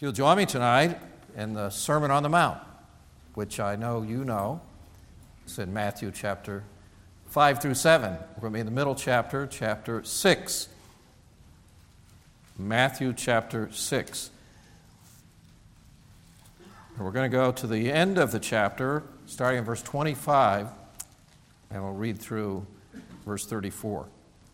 You'll join me tonight in the Sermon on the Mount, which I know you know. It's in Matthew chapter 5 through 7. We're going to be in the middle chapter, chapter 6. Matthew chapter 6. And we're going to go to the end of the chapter, starting in verse 25, and we'll read through verse 34.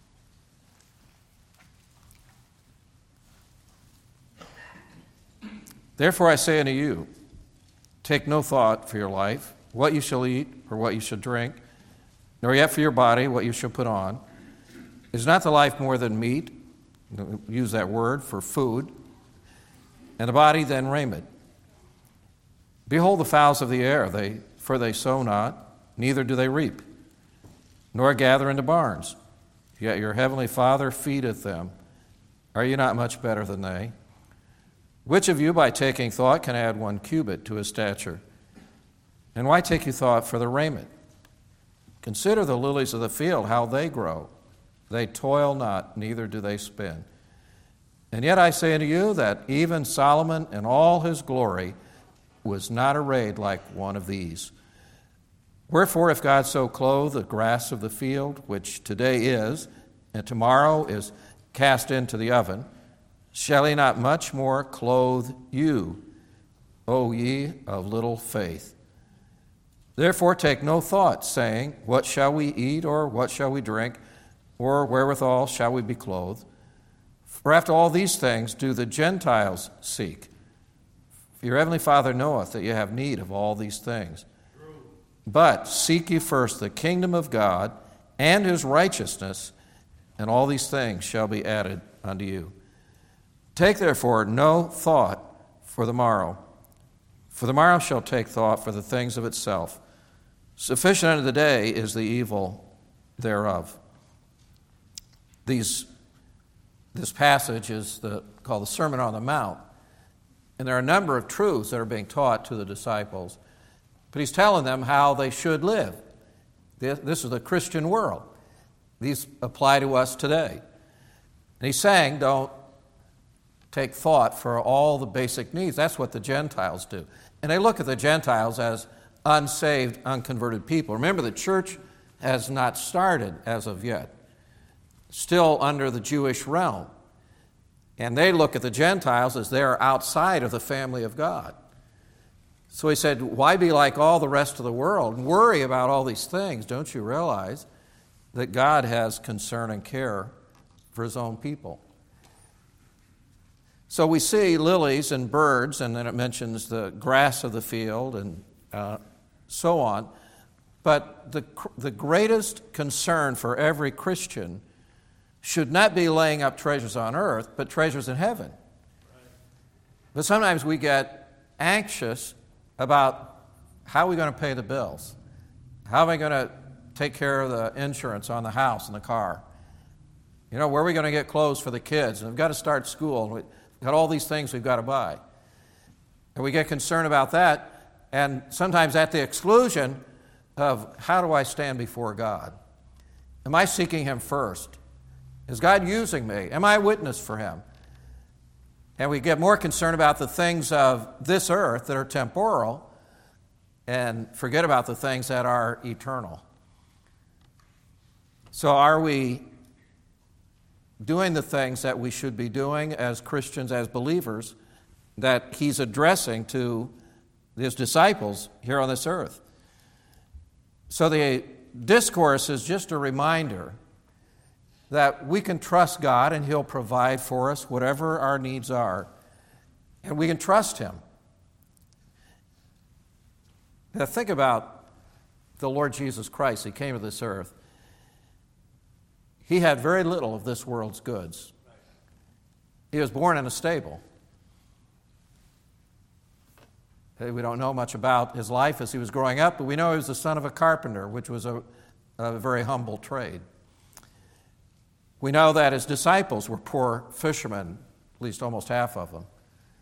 Therefore I say unto you, take no thought for your life, what you shall eat or what you shall drink, nor yet for your body what you shall put on. Is not the life more than meat? Use that word for food. And the body than raiment. Behold the fowls of the air, for they sow not, neither do they reap, nor gather into barns. Yet your heavenly Father feedeth them. Are you not much better than they? Which of you, by taking thought, can add 1 cubit to his stature? And why take you thought for the raiment? Consider the lilies of the field, how they grow. They toil not, neither do they spin. And yet I say unto you that even Solomon in all his glory was not arrayed like one of these. Wherefore, if God so clothe the grass of the field, which today is, and tomorrow is cast into the oven, shall he not much more clothe you, O ye of little faith? Therefore take no thought, saying, what shall we eat, or what shall we drink, or wherewithal shall we be clothed? For after all these things do the Gentiles seek. For your heavenly Father knoweth that ye have need of all these things. But seek ye first the kingdom of God and his righteousness, and all these things shall be added unto you. Take therefore no thought for the morrow shall take thought for the things of itself. Sufficient unto the day is the evil thereof. This passage is called the Sermon on the Mount, and there are a number of truths that are being taught to the disciples, but he's telling them how they should live. This is the Christian world. These apply to us today. And he's saying, don't take thought for all the basic needs. That's what the Gentiles do. And they look at the Gentiles as unsaved, unconverted people. Remember, the church has not started as of yet. Still under the Jewish realm. And they look at the Gentiles as they're outside of the family of God. So he said, why be like all the rest of the world and worry about all these things? Don't you realize that God has concern and care for his own people? So we see lilies and birds, and then it mentions the grass of the field and so on. But the greatest concern for every Christian should not be laying up treasures on earth, but treasures in heaven. But sometimes we get anxious about how are we going to pay the bills? How am I going to take care of the insurance on the house and the car? Where are we going to get clothes for the kids? And we've got to start school. We've got all these things we've got to buy. And we get concerned about that, and sometimes at the exclusion of how do I stand before God? Am I seeking him first? Is God using me? Am I a witness for him? And we get more concerned about the things of this earth that are temporal and forget about the things that are eternal. So are we doing the things that we should be doing as Christians, as believers, that he's addressing to his disciples here on this earth? So the discourse is just a reminder that we can trust God and he'll provide for us whatever our needs are, and we can trust him. Now think about the Lord Jesus Christ. He came to this earth. He had very little of this world's goods. He was born in a stable. We don't know much about his life as he was growing up, but we know he was the son of a carpenter, which was a very humble trade. We know that his disciples were poor fishermen, at least almost half of them.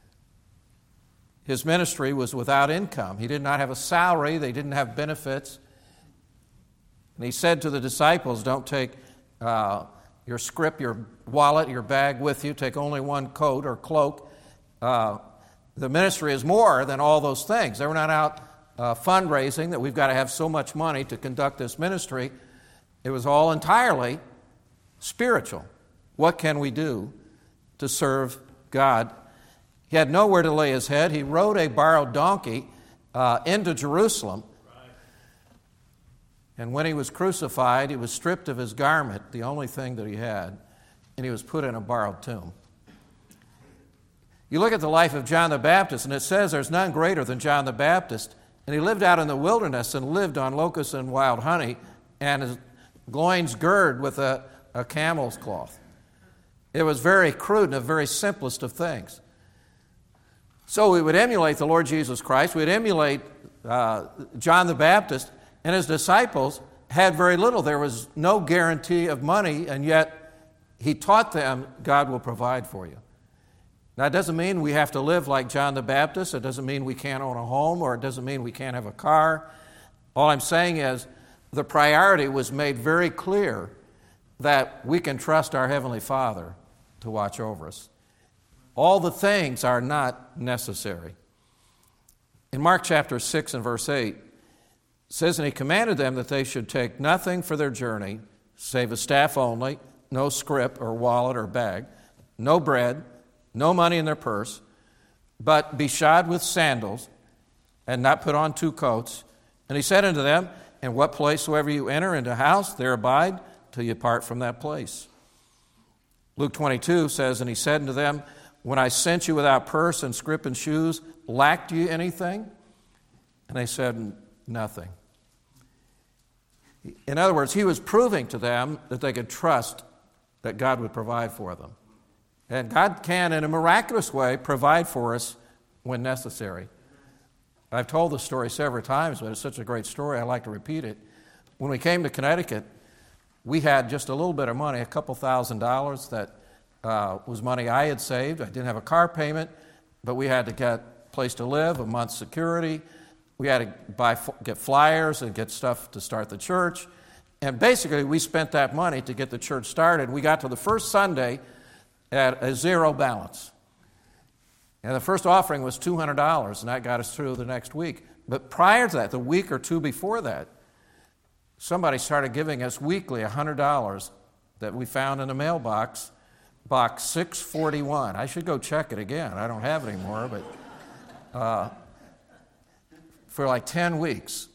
His ministry was without income. He did not have a salary. They didn't have benefits. And he said to the disciples, don't take your scrip, your wallet, your bag with you. Take only one coat or cloak. The ministry is more than all those things. They were not out fundraising that we've got to have so much money to conduct this ministry. It was all entirely spiritual. What can we do to serve God? He had nowhere to lay his head. He rode a borrowed donkey into Jerusalem. And when he was crucified, he was stripped of his garment, the only thing that he had, and he was put in a borrowed tomb. You look at the life of John the Baptist, and it says there's none greater than John the Baptist. And he lived out in the wilderness and lived on locusts and wild honey, and his loins girded with a camel's cloth. It was very crude and the very simplest of things. So we would emulate the Lord Jesus Christ. We'd emulate John the Baptist, and his disciples had very little. There was no guarantee of money, and yet he taught them, God will provide for you. Now, it doesn't mean we have to live like John the Baptist. It doesn't mean we can't own a home, or it doesn't mean we can't have a car. All I'm saying is the priority was made very clear that we can trust our Heavenly Father to watch over us. All the things are not necessary. In Mark chapter 6 and verse 8, it says, and he commanded them that they should take nothing for their journey, save a staff only, no scrip or wallet or bag, no bread, no money in their purse, but be shod with sandals, and not put on 2 coats. And he said unto them, in what place soever you enter into a house, there abide till you part from that place. Luke 22 says, and he said unto them, when I sent you without purse and scrip and shoes, lacked you anything? And they said, nothing. In other words, he was proving to them that they could trust that God would provide for them. And God can, in a miraculous way, provide for us when necessary. I've told this story several times, but it's such a great story, I like to repeat it. When we came to Connecticut, we had just a little bit of money, a couple $1,000s that was money I had saved. I didn't have a car payment, but we had to get a place to live, a month's security. We had to get flyers and get stuff to start the church. And basically, we spent that money to get the church started. We got to the first Sunday at a zero balance. And the first offering was $200, and that got us through the next week. But prior to that, the week or two before that, somebody started giving us weekly $100 that we found in the mailbox, box 641. I should go check it again. I don't have it anymore, but for like 10 weeks.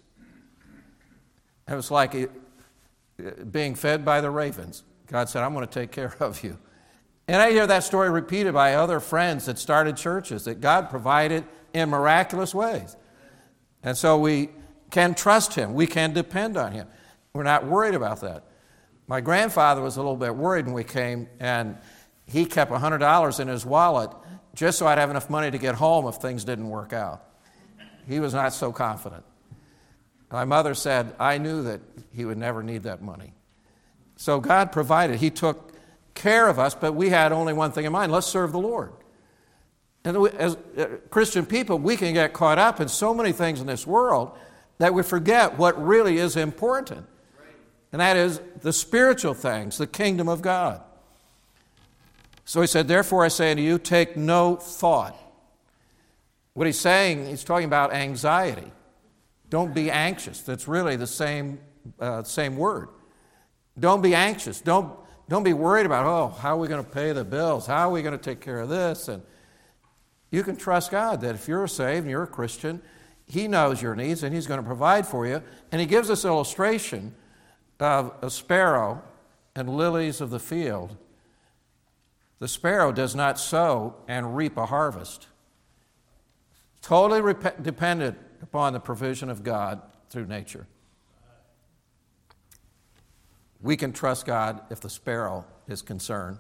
It was like being fed by the ravens. God said, I'm going to take care of you. And I hear that story repeated by other friends that started churches, that God provided in miraculous ways. And so we can trust Him. We can depend on Him. We're not worried about that. My grandfather was a little bit worried when we came, and he kept $100 in his wallet just so I'd have enough money to get home if things didn't work out. He was not so confident. My mother said, I knew that he would never need that money. So God provided. He took care of us, but we had only one thing in mind: let's serve the Lord. And as Christian people, we can get caught up in so many things in this world that we forget what really is important. And that is the spiritual things, the kingdom of God. So he said, therefore I say unto you, take no thought. What he's saying, he's talking about anxiety. Don't be anxious. That's really the same word. Don't be anxious. Don't be worried about, how are we going to pay the bills? How are we going to take care of this? And you can trust God that if you're saved and you're a Christian, He knows your needs and He's going to provide for you. And He gives us an illustration of a sparrow and lilies of the field. The sparrow does not sow and reap a harvest. Totally dependent upon the provision of God through nature. We can trust God if the sparrow is concerned.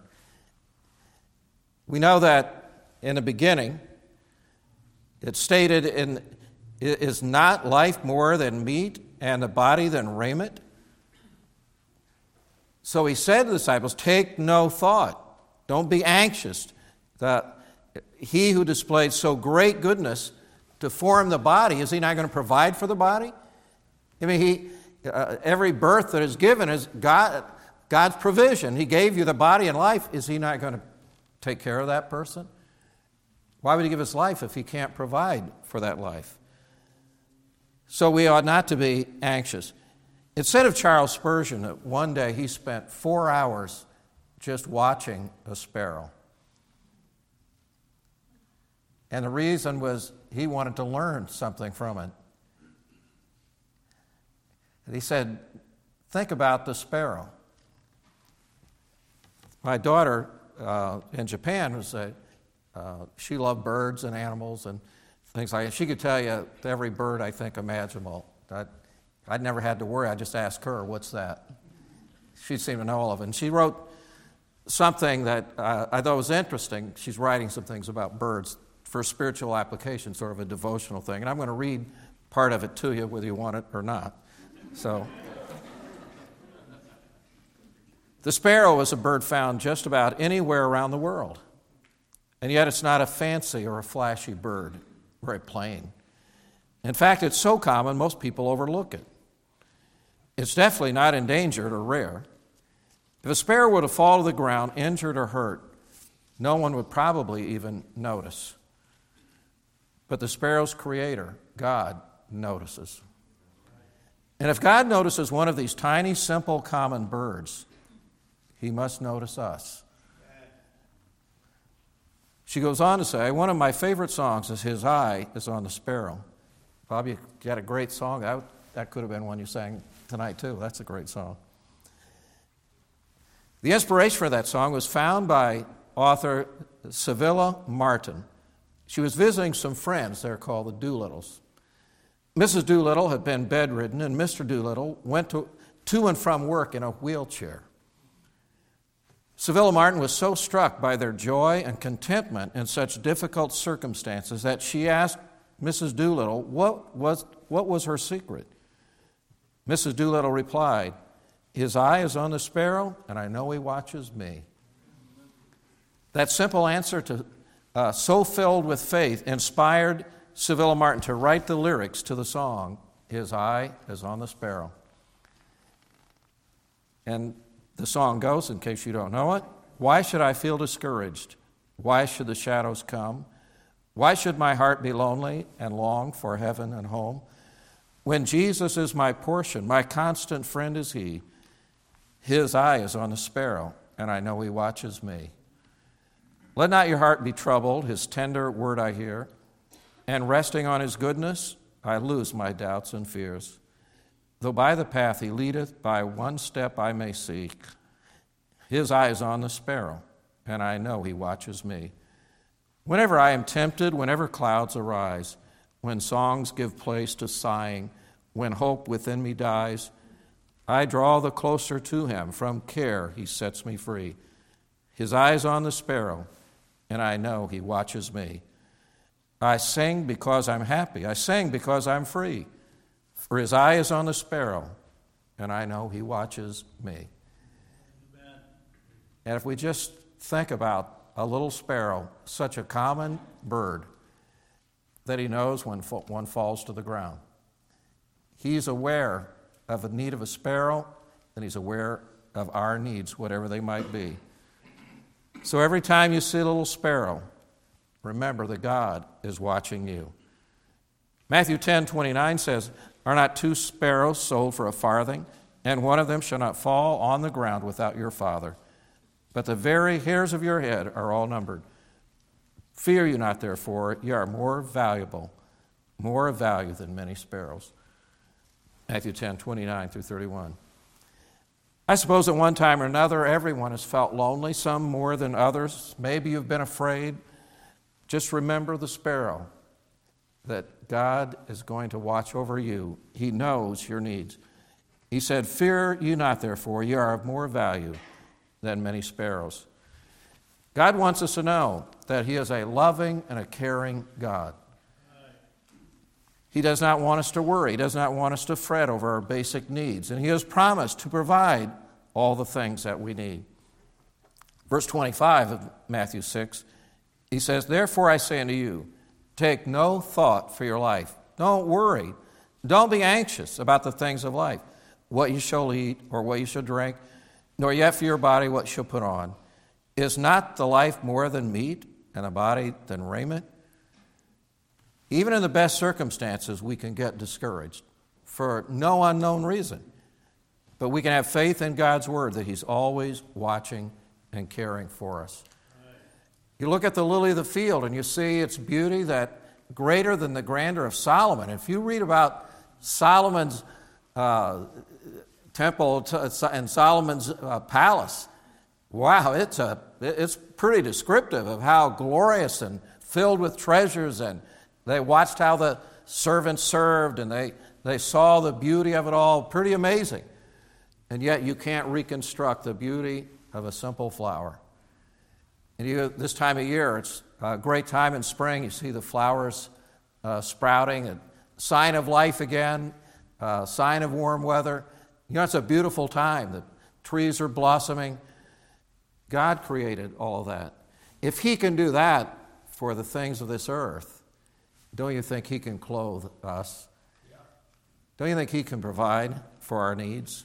We know that in the beginning, it's stated is not life more than meat and the body than raiment? So he said to the disciples, take no thought. Don't be anxious. He who displayed so great goodness to form the body, is He not going to provide for the body? I mean, every birth that is given is God's provision. He gave you the body and life. Is He not going to take care of that person? Why would he give his life if he can't provide for that life? So we ought not to be anxious. It said of Charles Spurgeon that one day he spent 4 hours just watching a sparrow. And the reason was he wanted to learn something from it. And he said, think about the sparrow. My daughter in Japan she loved birds and animals and things like that. She could tell you every bird I think imaginable. I'd never had to worry. I just asked her, what's that? She seemed to know all of it. And she wrote something that I thought was interesting. She's writing some things about birds for spiritual application, sort of a devotional thing. And I'm going to read part of it to you, whether you want it or not. So, the sparrow is a bird found just about anywhere around the world. And yet it's not a fancy or a flashy bird, very plain. In fact, it's so common most people overlook it. It's definitely not endangered or rare. If a sparrow were to fall to the ground, injured or hurt, no one would probably even notice. But the sparrow's creator, God, notices. And if God notices one of these tiny, simple, common birds, he must notice us. She goes on to say, one of my favorite songs is His Eye is on the Sparrow. Bob, you got a great song. That could have been one you sang tonight, too. That's a great song. The inspiration for that song was found by author Civilla Martin. She was visiting some friends. They're called the Doolittles. Mrs. Doolittle had been bedridden, and Mr. Doolittle went to and from work in a wheelchair. Civilla Martin was so struck by their joy and contentment in such difficult circumstances that she asked Mrs. Doolittle what was her secret. Mrs. Doolittle replied, His eye is on the sparrow, and I know he watches me. That simple answer, so filled with faith, inspired Civilla Martin to write the lyrics to the song, His eye is on the sparrow. And the song goes, in case you don't know it, why should I feel discouraged? Why should the shadows come? Why should my heart be lonely and long for heaven and home? When Jesus is my portion, my constant friend is He. His eye is on the sparrow, and I know He watches me. Let not your heart be troubled, His tender word I hear, and resting on His goodness, I lose my doubts and fears. Though by the path He leadeth, by one step I may seek. His eye is on the sparrow, and I know He watches me. Whenever I am tempted, whenever clouds arise, when songs give place to sighing, when hope within me dies, I draw the closer to Him. From care He sets me free. His eye is on the sparrow, and I know He watches me. I sing because I'm happy. I sing because I'm free. For His eye is on the sparrow, and I know He watches me. Amen. And if we just think about a little sparrow, such a common bird, that He knows when one falls to the ground. He's aware of the need of a sparrow, and He's aware of our needs, whatever they might be. So every time you see a little sparrow, remember that God is watching you. Matthew 10:29 says, Are not 2 sparrows sold for a farthing, and one of them shall not fall on the ground without your Father? But the very hairs of your head are all numbered. Fear you not, therefore, ye are more of value than many sparrows. Matthew 10:29 through 31. I suppose at one time or another, everyone has felt lonely, some more than others. Maybe you've been afraid. Just remember the sparrow, that God is going to watch over you. He knows your needs. He said, Fear you not, therefore, ye are of more value than many sparrows. God wants us to know that He is a loving and a caring God. He does not want us to worry. He does not want us to fret over our basic needs. And He has promised to provide all the things that we need. Verse 25 of Matthew 6, He says, Therefore I say unto you, take no thought for your life. Don't worry. Don't be anxious about the things of life, what you shall eat or what you shall drink, nor yet for your body what you shall put on. Is not the life more than meat, and the body than raiment? Even in the best circumstances, we can get discouraged for no unknown reason. But we can have faith in God's word that he's always watching and caring for us. You look at the lily of the field and you see its beauty that greater than the grandeur of Solomon. If you read about Solomon's temple and Solomon's palace, wow, it's pretty descriptive of how glorious and filled with treasures, and they watched how the servants served, and they saw the beauty of it all. Pretty amazing. And yet you can't reconstruct the beauty of a simple flower. And this time of year, it's a great time in spring. You see the flowers sprouting, a sign of life again, a sign of warm weather. You know, it's a beautiful time. The trees are blossoming. God created all of that. If he can do that for the things of this earth, don't you think he can clothe us? Don't you think he can provide for our needs?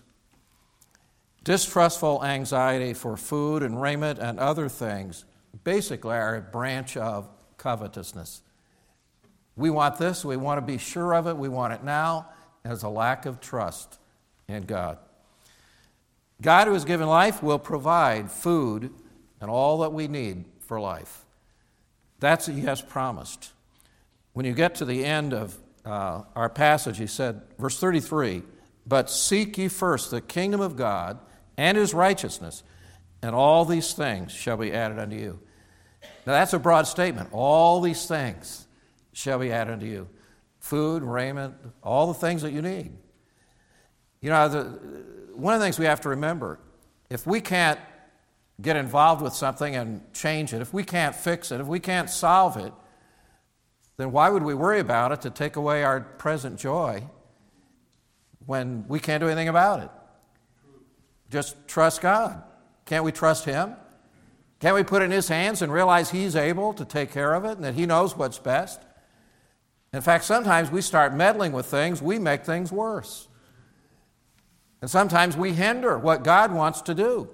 Distrustful anxiety for food and raiment and other things basically are a branch of covetousness. We want this, we want to be sure of it, we want it now, as a lack of trust in God. God, who has given life, will provide food and all that we need for life. That's what he has promised. When you get to the end of our passage, he said, verse 33, "But seek ye first the kingdom of God and his righteousness, and all these things shall be added unto you." Now that's a broad statement. All these things shall be added unto you. Food, raiment, all the things that you need. You know, one of the things we have to remember, if we can't get involved with something and change it, if we can't fix it, if we can't solve it, then why would we worry about it to take away our present joy when we can't do anything about it? Just trust God. Can't we trust him? Can't we put it in his hands and realize he's able to take care of it and that he knows what's best? In fact, sometimes we start meddling with things, we make things worse. And sometimes we hinder what God wants to do.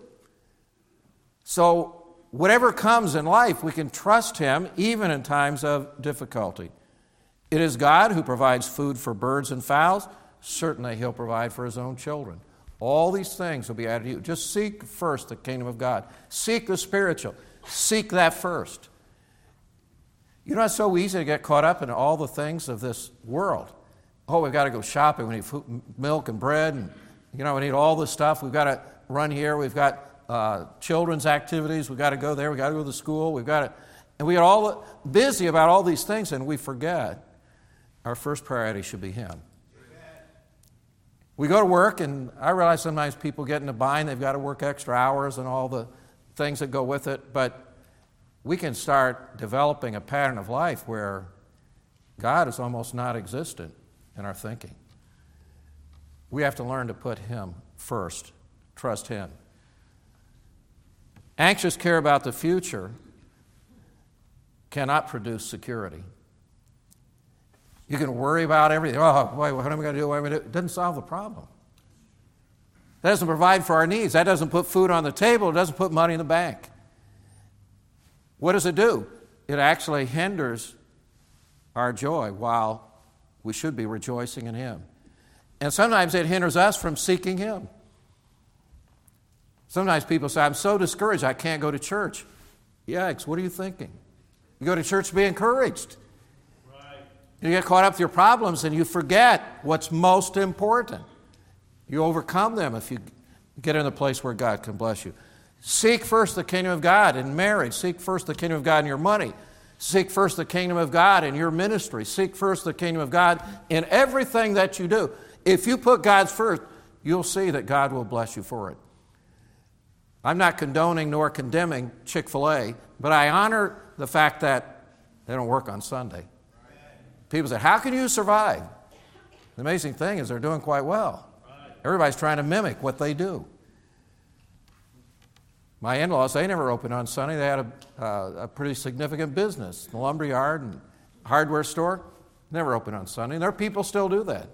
So whatever comes in life, we can trust him even in times of difficulty. It is God who provides food for birds and fowls. Certainly he'll provide for his own children. All these things will be added to you. Just seek first the kingdom of God. Seek the spiritual. Seek that first. You know, it's so easy to get caught up in all the things of this world. Oh, we've got to go shopping. We need food, milk and bread, and we need all this stuff. We've got to run here. We've got children's activities. We've got to go there. We've got to go to school. And we get all busy about all these things, and we forget our first priority should be him. We go to work, and I realize sometimes people get in a bind. They've got to work extra hours and all the things that go with it. But we can start developing a pattern of life where God is almost not existent in our thinking. We have to learn to put him first, trust him. Anxious care about the future cannot produce security. You can worry about everything. Oh, boy, what am I going to do? It doesn't solve the problem. That doesn't provide for our needs. That doesn't put food on the table. It doesn't put money in the bank. What does it do? It actually hinders our joy while we should be rejoicing in him. And sometimes it hinders us from seeking him. Sometimes people say, I'm so discouraged I can't go to church. Yikes, what are you thinking? You go to church to be encouraged. You get caught up with your problems and you forget what's most important. You overcome them if you get in a place where God can bless you. Seek first the kingdom of God in marriage. Seek first the kingdom of God in your money. Seek first the kingdom of God in your ministry. Seek first the kingdom of God in everything that you do. If you put God's first, you'll see that God will bless you for it. I'm not condoning nor condemning Chick-fil-A, but I honor the fact that they don't work on Sunday. People say, how can you survive? The amazing thing is they're doing quite well. Everybody's trying to mimic what they do. My in-laws, they never opened on Sunday. They had a pretty significant business. The lumber yard and hardware store, never opened on Sunday. And there are people still do that.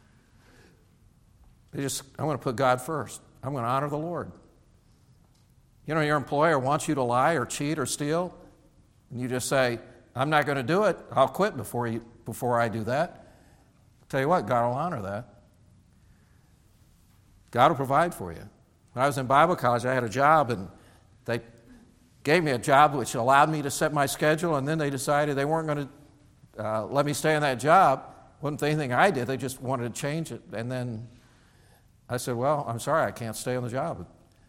I'm going to put God first. I'm going to honor the Lord. Your employer wants you to lie or cheat or steal, and you just say, I'm not going to do it. I'll quit before I do that. Tell you what, God will honor that. God will provide for you. When I was in Bible college, I had a job, and they gave me a job which allowed me to set my schedule, and then they decided they weren't going to let me stay in that job. Wasn't anything I did. They just wanted to change it. And then I said, well, I'm sorry, I can't stay on the job.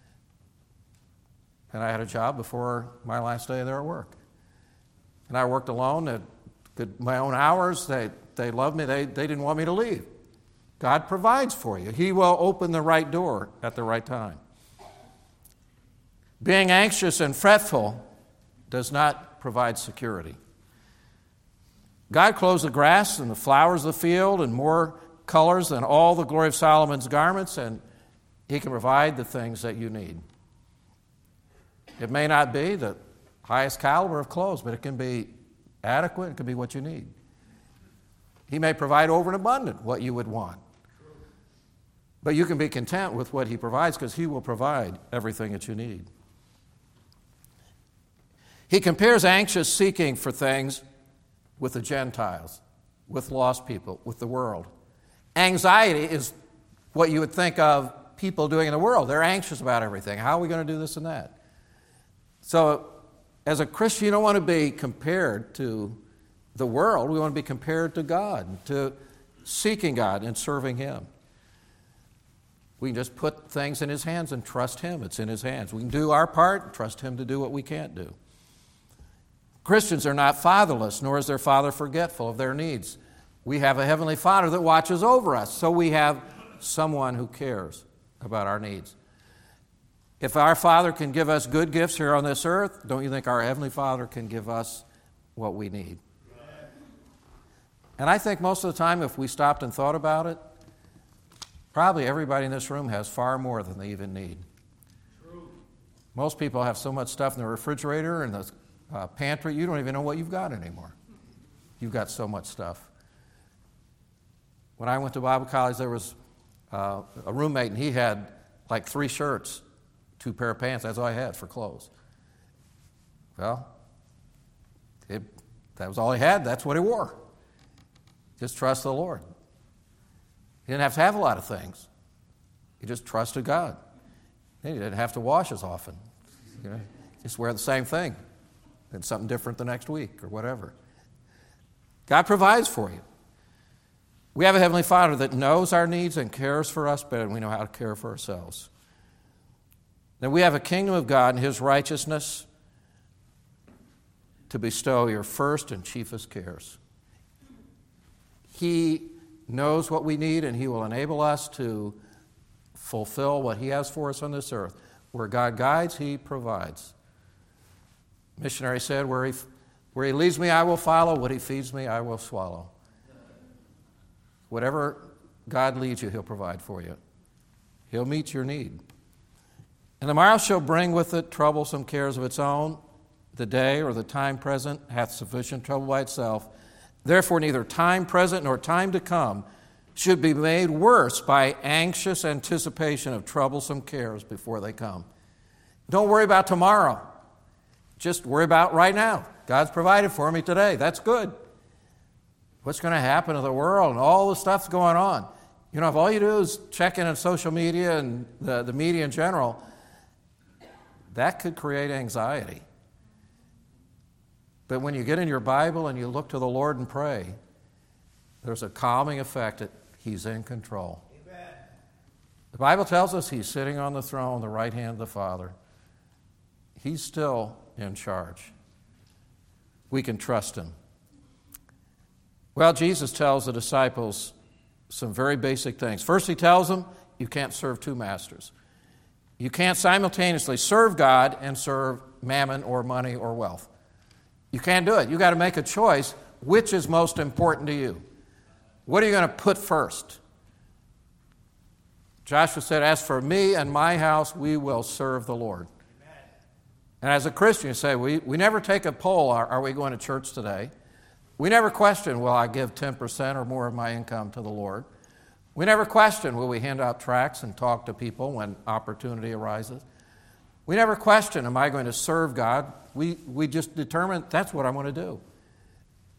And I had a job before my last day there at work. And I worked alone at my own hours. They loved me. They didn't want me to leave. God provides for you. He will open the right door at the right time. Being anxious and fretful does not provide security. God clothes the grass and the flowers of the field in more colors than all the glory of Solomon's garments, and He can provide the things that you need. It may not be the highest caliber of clothes, but it can be adequate. It can be what you need. He may provide over and abundant what you would want. But you can be content with what He provides because He will provide everything that you need. He compares anxious seeking for things with the Gentiles, with lost people, with the world. Anxiety is what you would think of people doing in the world. They're anxious about everything. How are we going to do this and that? So, as a Christian, you don't want to be compared to the world. We want to be compared to God, to seeking God and serving Him. We can just put things in His hands and trust Him. It's in His hands. We can do our part and trust Him to do what we can't do. Christians are not fatherless, nor is their father forgetful of their needs. We have a Heavenly Father that watches over us, so we have someone who cares about our needs. If our Father can give us good gifts here on this earth, don't you think our Heavenly Father can give us what we need? And I think most of the time, if we stopped and thought about it, probably everybody in this room has far more than they even need. True. Most people have so much stuff in the refrigerator and the pantry, you don't even know what you've got anymore. You've got so much stuff. When I went to Bible college, there was a roommate, and he had like 3 shirts, 2 pair of pants. That's all I had for clothes. Well, that was all he had. That's what he wore. Just trust the Lord. He didn't have to have a lot of things. He just trusted God. He didn't have to wash as often. Just wear the same thing and something different the next week or whatever. God provides for you. We have a Heavenly Father that knows our needs and cares for us better than we know how to care for ourselves. Then we have a kingdom of God and His righteousness to bestow your first and chiefest cares. He knows what we need, and He will enable us to fulfill what He has for us on this earth. Where God guides, He provides. Missionary said, where he leads me, I will follow. What He feeds me, I will swallow. Whatever God leads you, He'll provide for you. He'll meet your need. And the morrow shall bring with it troublesome cares of its own. The day or the time present hath sufficient trouble by itself. Therefore, neither time present nor time to come should be made worse by anxious anticipation of troublesome cares before they come. Don't worry about tomorrow. Just worry about right now. God's provided for me today. That's good. What's going to happen to the world and all the stuff's going on? You know, if all you do is check in on social media and the media in general, that could create anxiety. But when you get in your Bible and you look to the Lord and pray, there's a calming effect that He's in control. Amen. The Bible tells us He's sitting on the throne, the right hand of the Father. He's still in charge. We can trust Him. Well, Jesus tells the disciples some very basic things. First, He tells them, you can't serve 2 masters. You can't simultaneously serve God and serve mammon or money or wealth. You can't do it. You've got to make a choice. Which is most important to you? What are you going to put first? Joshua said, as for me and my house, we will serve the Lord. Amen. And as a Christian, you say, we never take a poll, are we going to church today? We never question, will I give 10% or more of my income to the Lord? We never question, will we hand out tracts and talk to people when opportunity arises? We never question, am I going to serve God? We just determine that's what I'm going to do.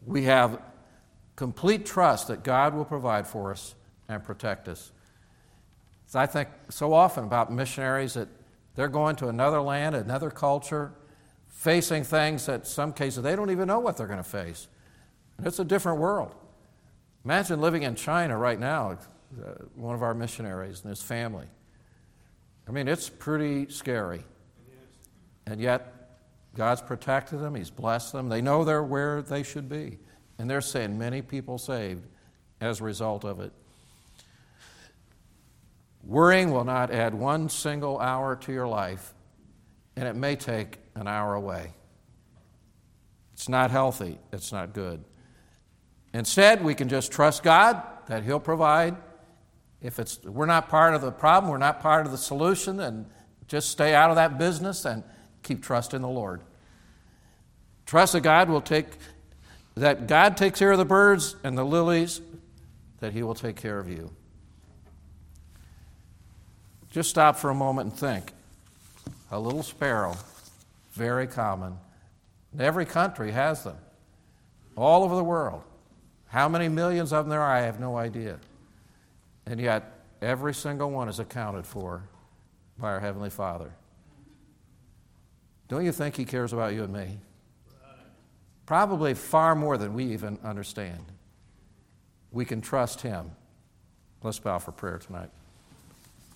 We have complete trust that God will provide for us and protect us. So I think so often about missionaries that they're going to another land, another culture, facing things that in some cases they don't even know what they're going to face. And it's a different world. Imagine living in China right now, one of our missionaries and his family. I mean, it's pretty scary. And yet, God's protected them. He's blessed them. They know they're where they should be. And they're seeing many people saved as a result of it. Worrying will not add one single hour to your life, and it may take an hour away. It's not healthy. It's not good. Instead, we can just trust God that He'll provide. If we're not part of the problem, we're not part of the solution, then just stay out of that business and keep trusting the Lord. Trust that God takes care of the birds and the lilies, that He will take care of you. Just stop for a moment and think. A little sparrow, very common. Every country has them, all over the world. How many millions of them there are, I have no idea. And yet, every single one is accounted for by our Heavenly Father. Don't you think He cares about you and me? Probably far more than we even understand. We can trust Him. Let's bow for prayer tonight.